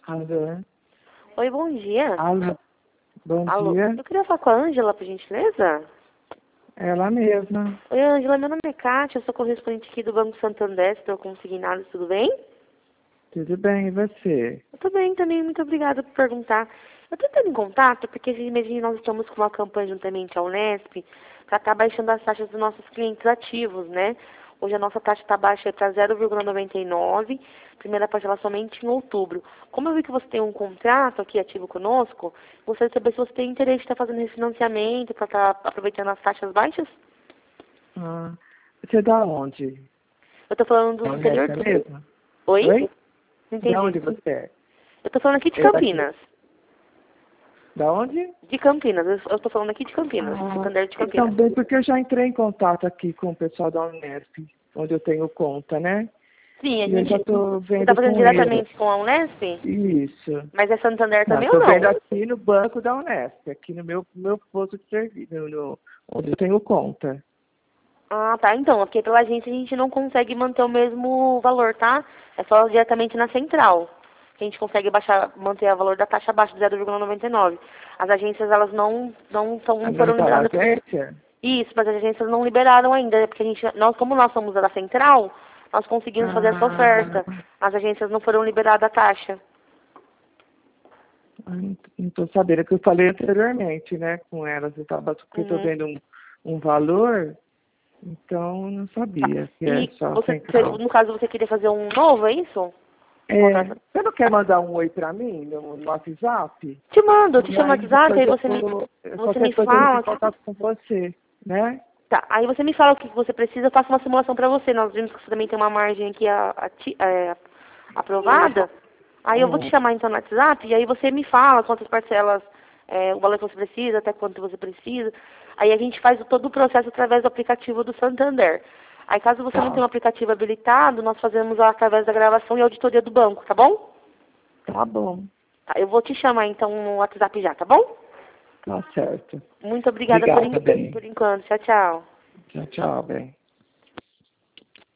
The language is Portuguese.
Alô? Oi, bom dia. Alô? Bom Alô? dia. Eu queria falar com a Ângela, por gentileza. Ela mesma. Oi, Ângela, meu nome é Kátia, eu sou correspondente aqui do Banco Santander, estou consignado, tudo bem? Tudo bem, e você? Eu tô bem também, muito obrigada por perguntar. Eu tô entrando em contato porque esse mês nós estamos com uma campanha juntamente à Unesp para estar baixando as taxas dos nossos clientes ativos, né? Hoje a nossa taxa está baixa para 0,99, primeira parcela somente em outubro. Como eu vi que você tem um contrato aqui ativo conosco, gostaria de saber se você tem interesse em estar fazendo refinanciamento para estar aproveitando as taxas baixas? Ah, você é da onde? Eu tô falando Da do interior Unesp do... mesmo? Oi? Oi? Não Da entendi. onde você é? Eu tô falando aqui de É daqui. Campinas. Da onde? De Campinas, eu tô falando aqui de Campinas, Ah, Santander de então, Campinas. bem, porque eu já entrei em contato aqui com o pessoal da Unesp, onde eu tenho conta, né? Sim, a E eu gente... já estou Você tá vendo fazendo com eles. diretamente com a Unesp? Isso. Mas é Santander Não, também ou estou vendo não? aqui no banco da Unesp, aqui no meu posto de serviço, onde eu tenho conta. Ah, tá. Então, porque pela agência a gente não consegue manter o mesmo valor, tá? É só diretamente na central que a gente consegue baixar, manter o valor da taxa abaixo de 0,99. As agências, elas A não minha foram liberadas. agência? Isso, mas as agências não liberaram ainda, porque como nós somos a da central, nós conseguimos fazer essa Ah, oferta. As agências não foram liberadas a taxa. não estou sabendo, é que eu falei anteriormente, né, com elas. Eu estou Uhum. vendo um valor, então não Tá. sabia que é E só central. no caso, você queria fazer um novo, é isso? É, Contrato. você não quer mandar um oi para mim no WhatsApp? Te mando, eu te E chamo no aí WhatsApp, depois aí você qualquer me coisa eu entro fala. em contato com você, né? Tá, aí você me fala o que você precisa, eu faço uma simulação pra você. Nós vimos que você também tem uma margem aqui aprovada. Aí eu vou te Hum, chamar então no WhatsApp e aí você me fala quantas parcelas, o valor que você precisa, até quanto você precisa. Aí a gente faz todo o processo através do aplicativo do Santander. Aí caso você não tá, tenha um aplicativo habilitado, nós fazemos através da gravação e auditoria do banco, tá bom? tá bom, Tá, eu vou te chamar então no WhatsApp já, tá bom? tá certo. Muito obrigada Obrigada, bem. por enquanto. Tchau, tchau. Tchau, tchau, bem.